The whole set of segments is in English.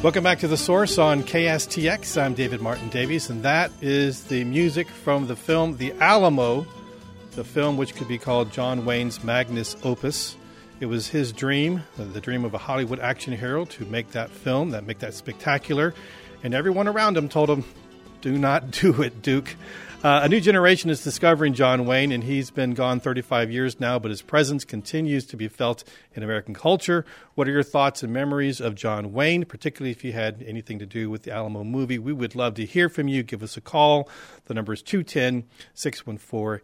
Welcome back to The Source on KSTX. I'm David Martin Davies, and that is the music from the film The Alamo, the film which could be called John Wayne's magnus opus. It was his dream, the dream of a Hollywood action hero, to make that film, make that spectacular. And everyone around him told him, do not do it, Duke. A new generation is discovering John Wayne, and he's been gone 35 years now, but his presence continues to be felt in American culture. What are your thoughts and memories of John Wayne, particularly if you had anything to do with the Alamo movie? We would love to hear from you. Give us a call. The number is 210-614-8980,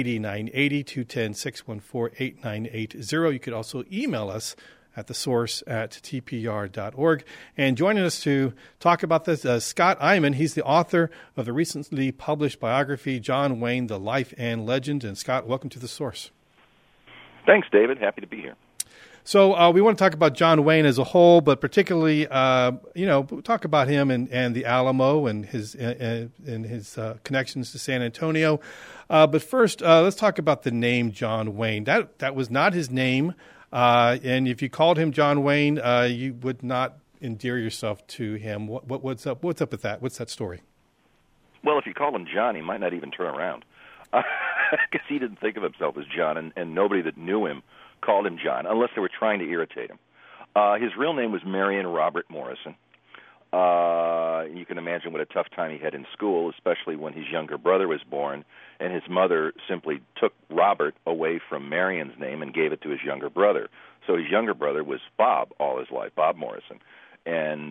210-614-8980. You could also email us at thesource@tpr.org. And joining us to talk about this, Scott Eyman. He's the author of the recently published biography, John Wayne, The Life and Legend. And Scott, welcome to The Source. Thanks, David. Happy to be here. So we want to talk about John Wayne as a whole, but particularly, talk about him and the Alamo and his connections to San Antonio. But first, let's talk about the name John Wayne. That was not his name. And if you called him John Wayne, you would not endear yourself to him. What's up? What's up with that? What's that story? Well, if you called him John, he might not even turn around, because he didn't think of himself as John, and nobody that knew him called him John, unless they were trying to irritate him. His real name was Marion Robert Morrison. You can imagine what a tough time he had in school, especially when his younger brother was born, and his mother simply took Robert away from Marion's name and gave it to his younger brother. So his younger brother was Bob all his life, Bob Morrison. And,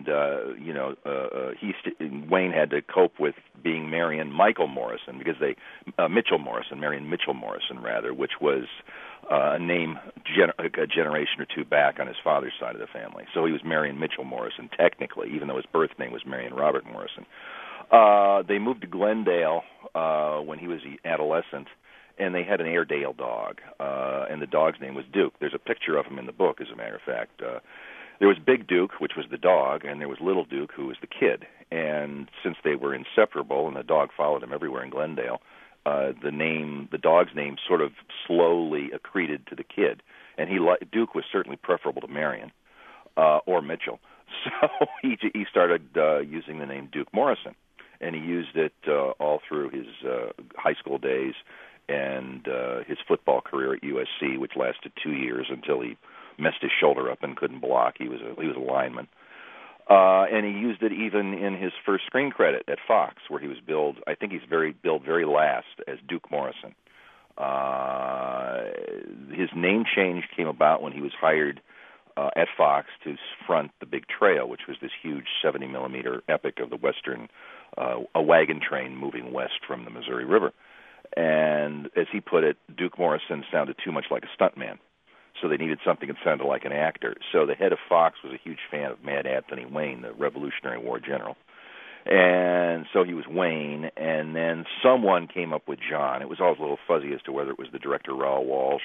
Wayne had to cope with being Marion Michael Morrison, because Marion Mitchell Morrison, rather, which was a name a generation or two back on his father's side of the family. So he was Marion Mitchell Morrison, technically, even though his birth name was Marion Robert Morrison. They moved to Glendale when he was an adolescent, and they had an Airedale dog, and the dog's name was Duke. There's a picture of him in the book, as a matter of fact. There was Big Duke, which was the dog, and there was Little Duke, who was the kid. And since they were inseparable and the dog followed him everywhere in Glendale, the dog's name sort of slowly accreted to the kid. And Duke was certainly preferable to Marion or Mitchell. So he started using the name Duke Morrison, and he used it all through his high school days and his football career at USC, which lasted 2 years until he messed his shoulder up and couldn't block. He was a lineman. And he used it even in his first screen credit at Fox, where he was billed very last as Duke Morrison. His name change came about when he was hired at Fox to front The Big Trail, which was this huge 70-millimeter epic of the Western, a wagon train moving west from the Missouri River. And as he put it, Duke Morrison sounded too much like a stuntman. So they needed something that sounded like an actor. So the head of Fox was a huge fan of Mad Anthony Wayne, the Revolutionary War general. And so he was Wayne, and then someone came up with John. It was always a little fuzzy as to whether it was the director, Raoul Walsh,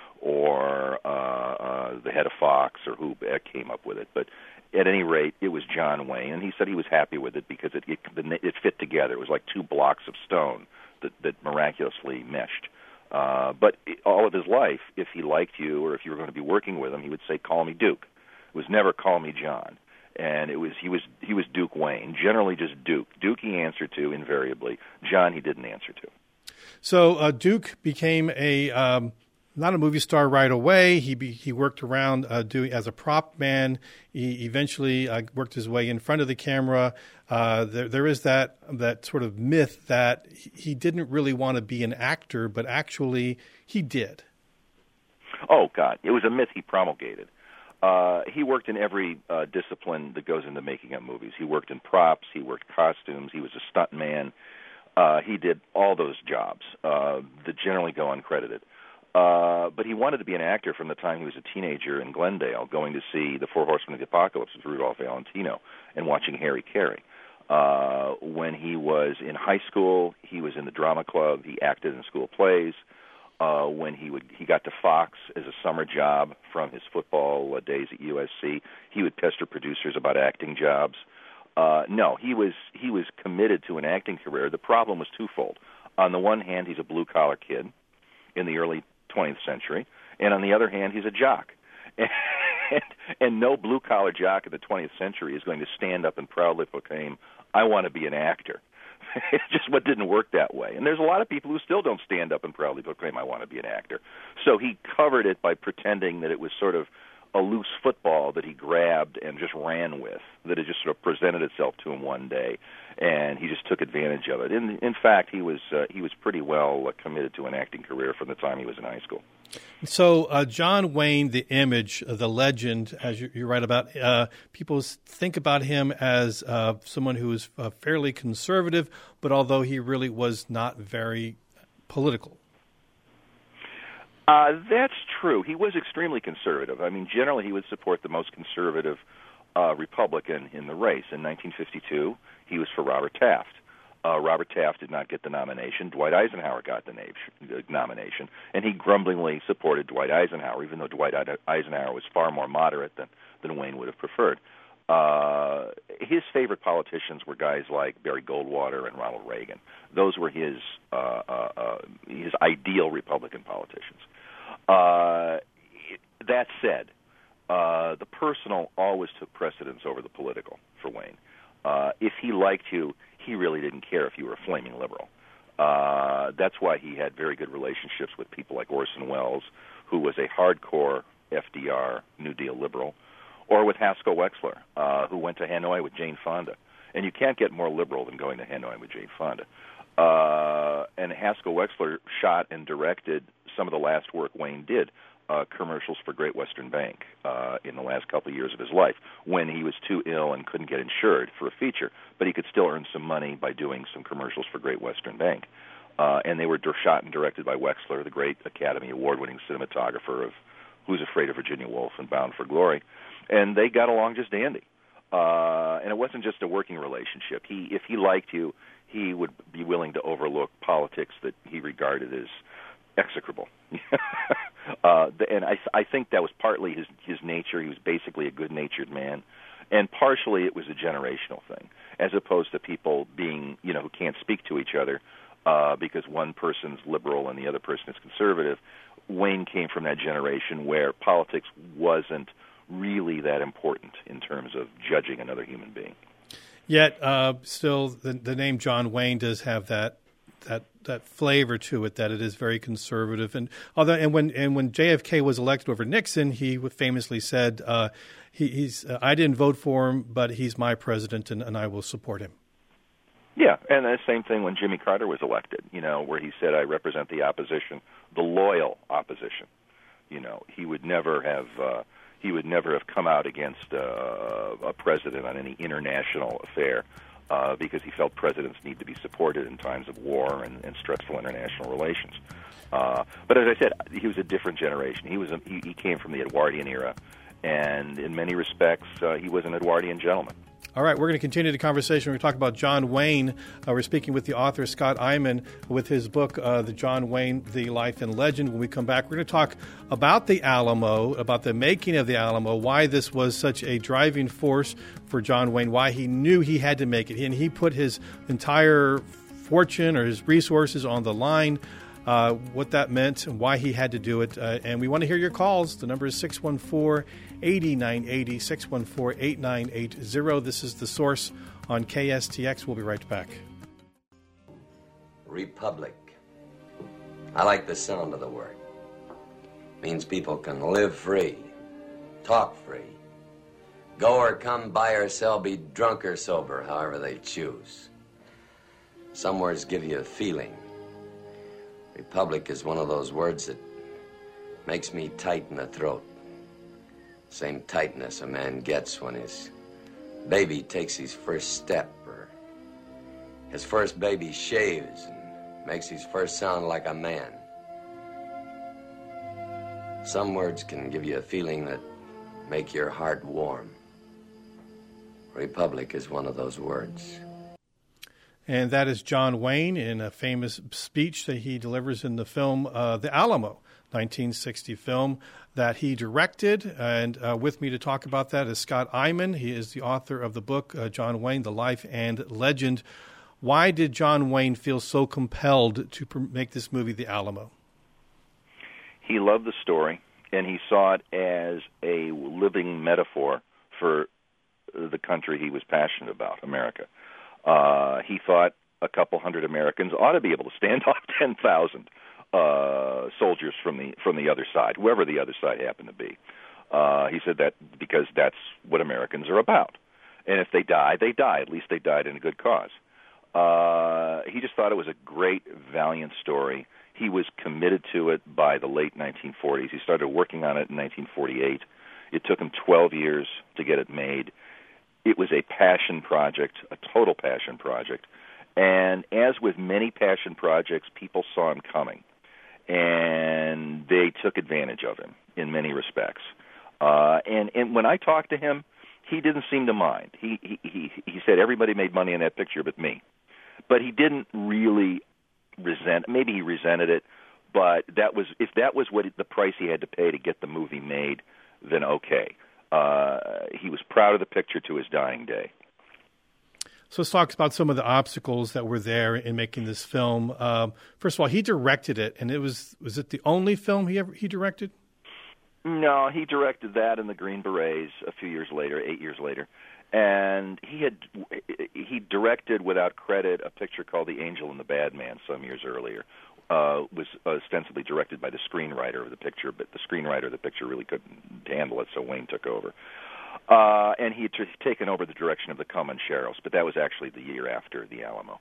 or the head of Fox, or who came up with it. But at any rate, it was John Wayne, and he said he was happy with it because it fit together. It was like two blocks of stone that miraculously meshed. But all of his life, if he liked you or if you were going to be working with him, he would say, "Call me Duke." It was never "Call me John." And he was Duke Wayne, generally just Duke. Duke he answered to invariably. John he didn't answer to. So Duke became not a movie star right away. He worked around doing as a prop man. He eventually worked his way in front of the camera. There is that sort of myth that he didn't really want to be an actor, but actually he did. Oh, God. It was a myth he promulgated. He worked in every discipline that goes into making up movies. He worked in props. He worked costumes. He was a stuntman. He did all those jobs that generally go uncredited. But he wanted to be an actor from the time he was a teenager in Glendale, going to see The Four Horsemen of the Apocalypse with Rudolph Valentino and watching Harry Carey. When he was in high school, he was in the drama club. He acted in school plays. When he got to Fox as a summer job from his football days at USC, he would pester producers about acting jobs. No, he was committed to an acting career. The problem was twofold. On the one hand, he's a blue-collar kid in the early 20th century, and on the other hand, he's a jock. And And no blue-collar jock in the 20th century is going to stand up and proudly proclaim, I want to be an actor. It's just what didn't work that way. And there's a lot of people who still don't stand up and proudly proclaim, I want to be an actor. So he covered it by pretending that it was sort of a loose football that he grabbed and just ran with, that it just sort of presented itself to him one day, and he just took advantage of it. In fact, he was pretty well committed to an acting career from the time he was in high school. So John Wayne, the image, the legend, as you write about, people think about him as someone who is fairly conservative, but although he really was not very political. That's true. He was extremely conservative. I mean, generally he would support the most conservative Republican in the race. In 1952, he was for Robert Taft. Robert Taft did not get the nomination. Dwight Eisenhower got the nomination, and he grumblingly supported Dwight Eisenhower, even though Dwight Eisenhower was far more moderate than Wayne would have preferred. His favorite politicians were guys like Barry Goldwater and Ronald Reagan. Those were his ideal Republican politicians. That said, the personal always took precedence over the political for Wayne. If he liked you, he really didn't care if you were a flaming liberal. That's why he had very good relationships with people like Orson Welles, who was a hardcore FDR New Deal liberal, or with Haskell Wexler, who went to Hanoi with Jane Fonda. And you can't get more liberal than going to Hanoi with Jane Fonda. And Haskell Wexler shot and directed some of the last work Wayne did, commercials for Great Western Bank in the last couple of years of his life, when he was too ill and couldn't get insured for a feature, but he could still earn some money by doing some commercials for Great Western Bank. And they were shot and directed by Wexler, the great Academy Award-winning cinematographer of Who's Afraid of Virginia Woolf and Bound for Glory. And they got along just dandy. And it wasn't just a working relationship. If he liked you, he would be willing to overlook politics that he regarded as execrable. And I think that was partly his nature. He was basically a good-natured man. And partially it was a generational thing, as opposed to people being, who can't speak to each other because one person's liberal and the other person is conservative. Wayne came from that generation where politics wasn't really that important in terms of judging another human being. Yet, still, the name John Wayne does have that flavor to it, that it is very conservative. And when JFK was elected over Nixon, he famously said, "He's I didn't vote for him, but he's my president, and I will support him." Yeah, and the same thing when Jimmy Carter was elected. Where he said, "I represent the opposition, the loyal opposition." He would never have come out against a president on any international affair because he felt presidents need to be supported in times of war and stressful international relations. But as I said, he was a different generation. He came from the Edwardian era, and in many respects, he was an Edwardian gentleman. All right, we're going to continue the conversation. We're going to talk about John Wayne. We're speaking with the author, Scott Eyman, with his book, The John Wayne, The Life and Legend. When we come back, we're going to talk about the Alamo, about the making of the Alamo, why this was such a driving force for John Wayne, why he knew he had to make it. And he put his entire fortune or his resources on the line, what that meant and why he had to do it. And we want to hear your calls. The number is 614-8980, 614-8980. This is The Source on KSTX. We'll be right back. Republic. I like the sound of the word. Means people can live free, talk free, go or come, buy or sell, be drunk or sober, however they choose. Some words give you a feeling. Republic is one of those words that makes me tight in the throat. Same tightness a man gets when his baby takes his first step, or his first baby shaves and makes his first sound like a man. Some words can give you a feeling that make your heart warm. Republic is one of those words. And that is John Wayne in a famous speech that he delivers in the film The Alamo, 1960 film that he directed. And with me to talk about that is Scott Eyman. He is the author of the book, John Wayne, The Life and Legend. Why did John Wayne feel so compelled to make this movie, The Alamo? He loved the story, and he saw it as a living metaphor for the country he was passionate about, America. He thought a couple hundred Americans ought to be able to stand off 10,000 soldiers from the other side, whoever the other side happened to be. He said that because that's what Americans are about. And if they die, they die. At least they died in a good cause. He just thought it was a great, valiant story. He was committed to it by the late 1940s. He started working on it in 1948. It took him 12 years to get it made. It was a passion project, a total passion project. And as with many passion projects, people saw him coming, and they took advantage of him in many respects. And when I talked to him, he didn't seem to mind. He said everybody made money in that picture but me. But he didn't really resent. Maybe he resented it, but if that was what the price he had to pay to get the movie made, then okay. He was proud of the picture to his dying day. So let's talk about some of the obstacles that were there in making this film. First of all, he directed it, and was it the only film he directed? No, he directed that and The Green Berets a few years later, 8 years later. And he directed without credit a picture called The Angel and the Bad Man some years earlier. Was ostensibly directed by the screenwriter of the picture, but the screenwriter of the picture really couldn't handle it, so Wayne took over. And he had taken over the direction of The Comancheros, but that was actually the year after The Alamo.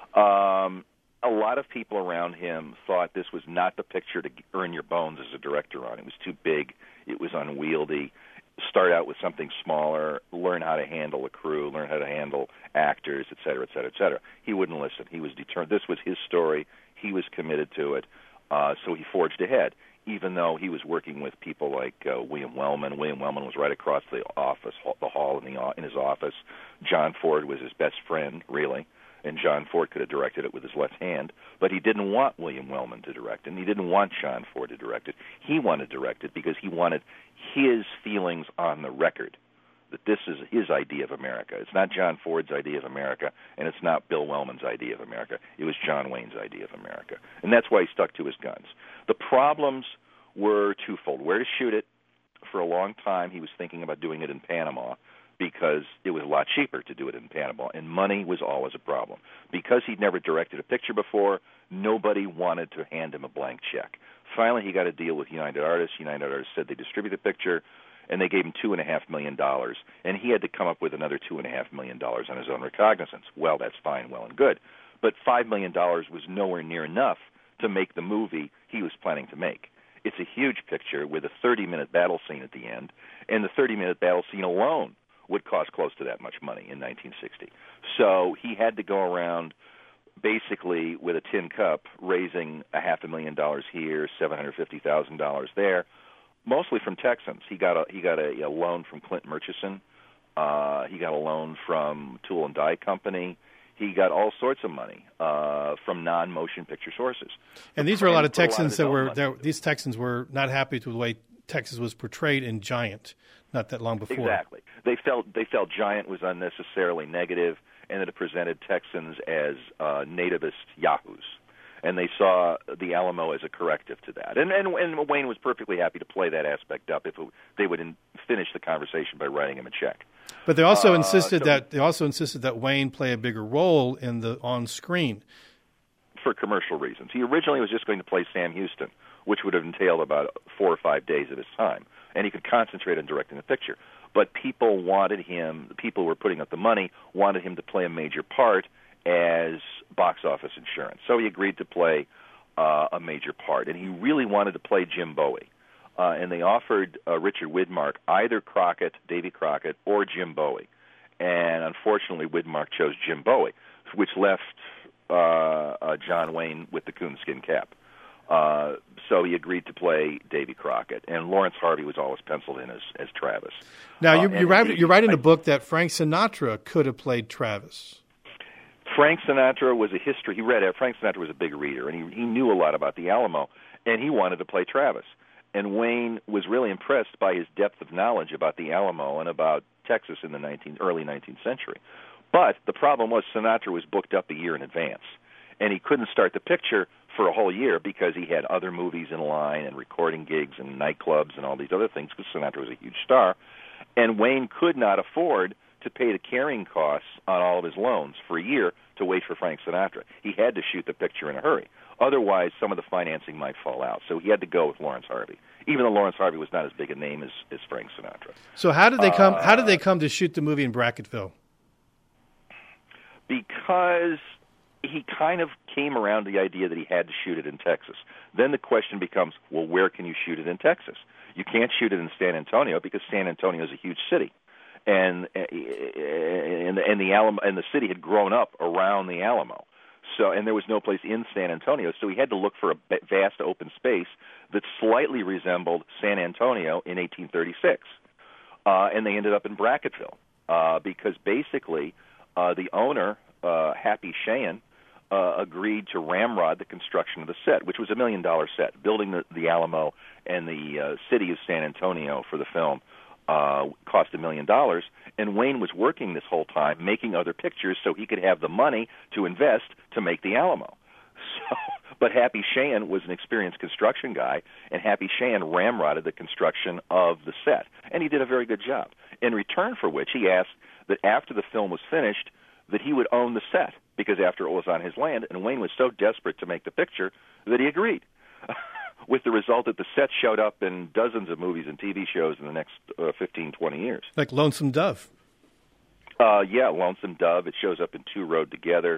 A lot of people around him thought this was not the picture to earn your bones as a director on. It was too big. It was unwieldy. Start out with something smaller, learn how to handle a crew, learn how to handle actors, et cetera, et cetera, et cetera. He wouldn't listen. He was determined. This was his story. He was committed to it, so he forged ahead, even though he was working with people like William Wellman. William Wellman was right across the hall in his office. John Ford was his best friend, really, and John Ford could have directed it with his left hand, but he didn't want William Wellman to direct it, and he didn't want John Ford to direct it. He wanted to direct it because he wanted his feelings on the record, that this is his idea of America. It's not John Ford's idea of America, and it's not Bill Wellman's idea of America. It was John Wayne's idea of America, and that's why he stuck to his guns. The problems were twofold. Where to shoot it? For a long time, he was thinking about doing it in Panama because it was a lot cheaper to do it in Panama, and money was always a problem. Because he'd never directed a picture before, nobody wanted to hand him a blank check. Finally, he got a deal with United Artists. United Artists said they distribute the picture, and they gave him $2.5 million, and he had to come up with another $2.5 million on his own recognizance. Well, that's fine, well and good. But $5 million was nowhere near enough to make the movie he was planning to make. It's a huge picture with a 30-minute battle scene at the end, and the 30-minute battle scene alone would cost close to that much money in 1960. So he had to go around basically with a tin cup, raising $500,000 here, $750,000 there, mostly from Texans. He got a loan from Clint Murchison. He got a loan from Tool and Die Company. He got all sorts of money from non-motion picture sources. And these were a lot of Texans these Texans were not happy with the way Texas was portrayed in Giant not that long before. Exactly. They felt Giant was unnecessarily negative, and that it presented Texans as nativist yahoos. And they saw the Alamo as a corrective to that. And Wayne was perfectly happy to play that aspect up if they would finish the conversation by writing him a check. But they also insisted that Wayne play a bigger role in the on screen for commercial reasons. He originally was just going to play Sam Houston, which would have entailed about 4 or 5 days of his time, and he could concentrate on directing the picture. But people wanted him, the people who were putting up the money, wanted him to play a major part as box office insurance. So he agreed to play a major part, and he really wanted to play Jim Bowie. And they offered Richard Widmark either Davy Crockett, or Jim Bowie. And unfortunately, Widmark chose Jim Bowie, which left John Wayne with the coonskin cap. So he agreed to play Davy Crockett, and Lawrence Harvey was always penciled in as Travis. Now, you write in a book that Frank Sinatra could have played Travis. Frank Sinatra was he read it. Frank Sinatra was a big reader, and he knew a lot about the Alamo, and he wanted to play Travis. And Wayne was really impressed by his depth of knowledge about the Alamo and about Texas in the early 19th century. But the problem was Sinatra was booked up a year in advance, and he couldn't start the picture for a whole year because he had other movies in line and recording gigs and nightclubs and all these other things, because Sinatra was a huge star. And Wayne could not afford to pay the carrying costs on all of his loans for a year to wait for Frank Sinatra. He had to shoot the picture in a hurry. Otherwise, some of the financing might fall out. So he had to go with Lawrence Harvey, even though Lawrence Harvey was not as big a name as Frank Sinatra. So how did they come? How did they come to shoot the movie in Bracketville? Because he kind of came around to the idea that he had to shoot it in Texas. Then the question becomes, well, where can you shoot it in Texas? You can't shoot it in San Antonio because San Antonio is a huge city, and the Alamo, and the city had grown up around the Alamo. So, and there was no place in San Antonio, so he had to look for a vast open space that slightly resembled San Antonio in 1836. And they ended up in Bracketville because basically the owner, Happy Cheyenne, agreed to ramrod the construction of the set, which was $1 million set. Building the Alamo and the city of San Antonio for the film cost $1 million, and Wayne was working this whole time making other pictures so he could have the money to invest to make the Alamo. So, but Happy Cheyenne was an experienced construction guy, and Happy Cheyenne ramrodded the construction of the set, and he did a very good job. In return for which, he asked that after the film was finished, that he would own the set, because after it was on his land, and Wayne was so desperate to make the picture that he agreed. With the result that the set showed up in dozens of movies and TV shows in the next 15, 20 years. Like Lonesome Dove. Yeah, Lonesome Dove. It shows up in Two Rode Together,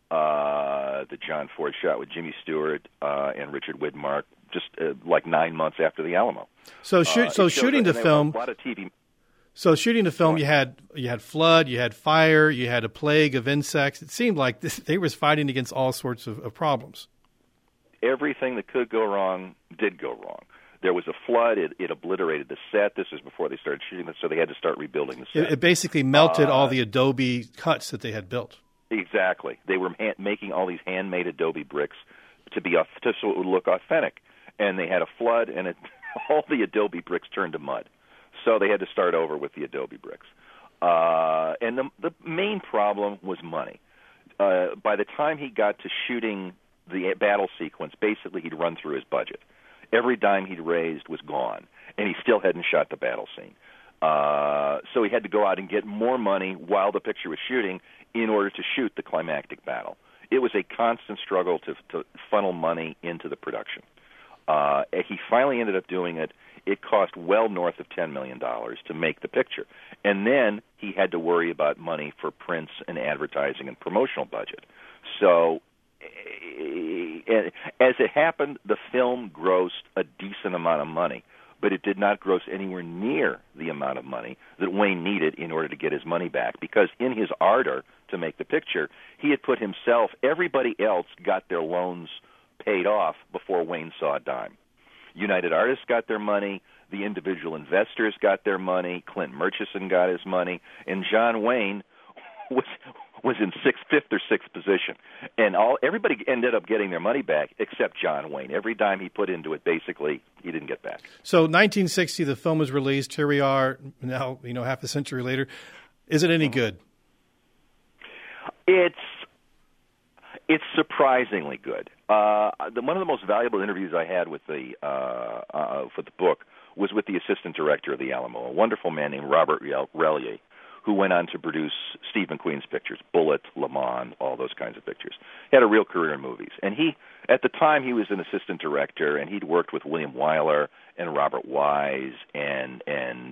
the John Ford shot with Jimmy Stewart and Richard Widmark, just like 9 months after the Alamo. So shooting the film, a lot of TV. So shooting the film, you had flood, you had fire, you had a plague of insects. It seemed like they was fighting against all sorts of problems. Everything that could go wrong did go wrong. There was a flood. It obliterated the set. This was before they started shooting it, so they had to start rebuilding the set. It basically melted all the adobe cuts that they had built. Exactly. They were making all these handmade adobe bricks so it would look authentic. And they had a flood, and all the adobe bricks turned to mud. So they had to start over with the adobe bricks. And the main problem was money. By the time he got to shooting the battle sequence, basically he'd run through his budget. Every dime he'd raised was gone, and he still hadn't shot the battle scene. So he had to go out and get more money while the picture was shooting in order to shoot the climactic battle. It was a constant struggle to funnel money into the production. He finally ended up doing it. It cost well north of $10 million to make the picture. And then he had to worry about money for prints and advertising and promotional budget. So as it happened, the film grossed a decent amount of money, but it did not gross anywhere near the amount of money that Wayne needed in order to get his money back, because in his ardor to make the picture, he had put himself, everybody else got their loans paid off before Wayne saw a dime. United Artists got their money, the individual investors got their money, Clint Murchison got his money, and John Wayne was in fifth or sixth position. And everybody ended up getting their money back except John Wayne. Every dime he put into it, basically, he didn't get back. So 1960, the film was released. Here we are now, half a century later. Is it any good? It's surprisingly good. One of the most valuable interviews I had with for the book was with the assistant director of the Alamo, a wonderful man named Robert Relier, who went on to produce Steve McQueen's pictures, Bullet, Le Mans, all those kinds of pictures. He had a real career in movies. And at the time, he was an assistant director, and he'd worked with William Wyler and Robert Wise and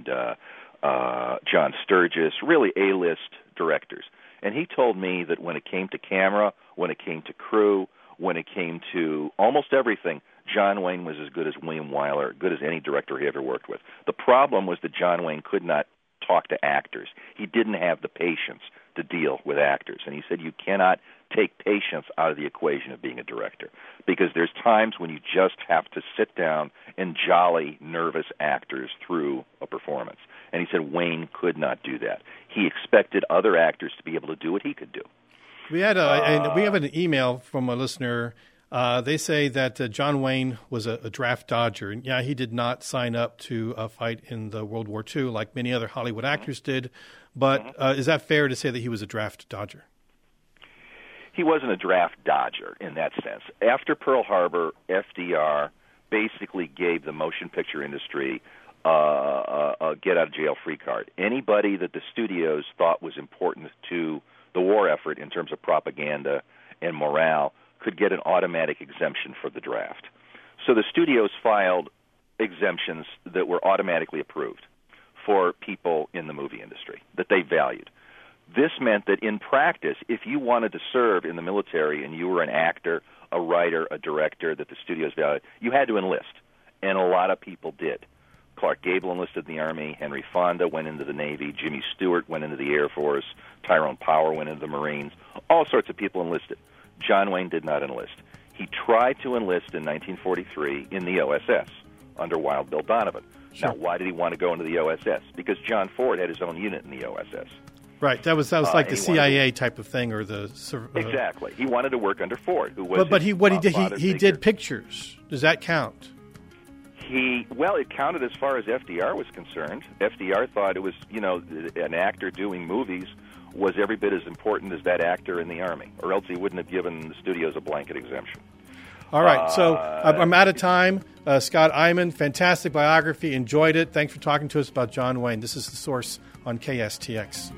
John Sturgis, really A-list directors. And he told me that when it came to camera, when it came to crew, when it came to almost everything, John Wayne was as good as William Wyler, good as any director he ever worked with. The problem was that John Wayne could not talk to actors. He didn't have the patience to deal with actors. And he said you cannot take patience out of the equation of being a director, because there's times when you just have to sit down and jolly nervous actors through a performance. And he said Wayne could not do that. He expected other actors to be able to do what he could do. We had we have an email from a listener. They say that John Wayne was a draft dodger. And yeah, he did not sign up to fight in the World War II like many other Hollywood actors did. But is that fair to say that he was a draft dodger? he wasn't a draft dodger in that sense. After Pearl Harbor, FDR basically gave the motion picture industry a get-out-of-jail-free card. Anybody that the studios thought was important to the war effort in terms of propaganda and morale could get an automatic exemption for the draft. So the studios filed exemptions that were automatically approved for people in the movie industry that they valued. This meant that in practice, if you wanted to serve in the military and you were an actor, a writer, a director that the studios valued, you had to enlist, and a lot of people did. Clark Gable enlisted in the Army, Henry Fonda went into the Navy, Jimmy Stewart went into the Air Force, Tyrone Power went into the Marines, all sorts of people enlisted. John Wayne did not enlist. He tried to enlist in 1943 in the OSS under Wild Bill Donovan. Sure. Now, why did he want to go into the OSS? Because John Ford had his own unit in the OSS. Right, that was like the CIA type of thing, or the exactly. He wanted to work under Ford, who was. But he did pictures. Does that count? It counted as far as FDR was concerned. FDR thought it was, an actor doing movies was every bit as important as that actor in the Army, or else he wouldn't have given the studios a blanket exemption. All right, so I'm out of time. Scott Eyman, fantastic biography. Enjoyed it. Thanks for talking to us about John Wayne. This is The Source on KSTX.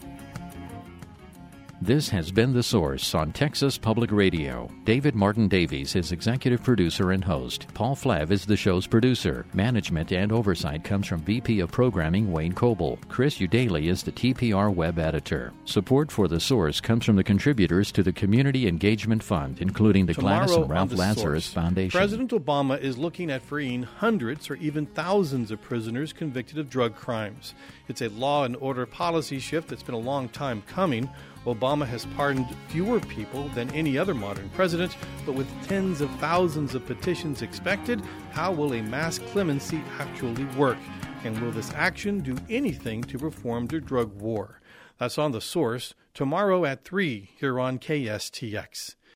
This has been The Source on Texas Public Radio. David Martin Davies is executive producer and host. Paul Flav is the show's producer. Management and oversight comes from VP of Programming Wayne Coble. Chris Udaly is the TPR web editor. Support for The Source comes from the contributors to the Community Engagement Fund, including the Gladys and Ralph Lazarus Foundation. President Obama is looking at freeing hundreds or even thousands of prisoners convicted of drug crimes. It's a law and order policy shift that's been a long time coming. Obama has pardoned fewer people than any other modern president, but with tens of thousands of petitions expected, how will a mass clemency actually work? And will this action do anything to reform the drug war? That's on The Source tomorrow at 3 here on KSTX.